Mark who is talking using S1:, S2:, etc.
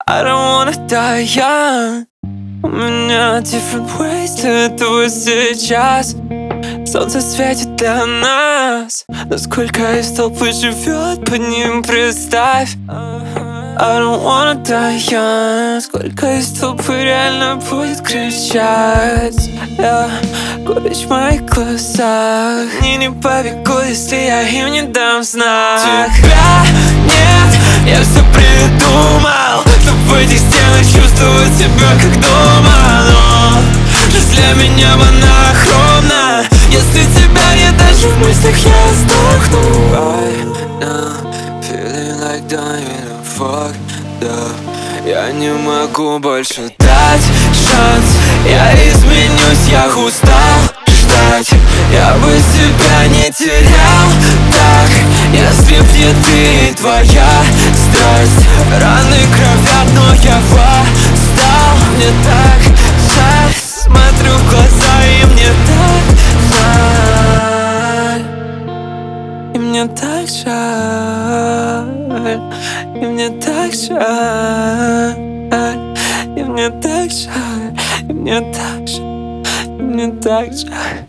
S1: I don't wanna die young. У меня different ways для этого сейчас. Солнце светит для нас, но сколько из толпы живет под ним, представь. I don't wanna die young. Сколько из толпы реально будет кричать, горечь в моих глазах. Они не побегут, если я им не дам знак. Тебя нет, я все придумал, чтобы в этих стенах чувствовать себя как дома. Но жизнь для меня монохромна. Если тебя нет даже в мыслях, я сдохну. Right now, feeling like dying, fuck up. Я не могу больше дать шанс. Я изменюсь, я устал ждать. Я бы себя не терял так, если б не ты и твоя страсть. Раны кровят, но я восстал. Мне так жаль, смотрю в глаза, и мне так жаль. И мне так жаль. И мне так жаль. И мне так жаль. И мне так жаль. И мне так жаль.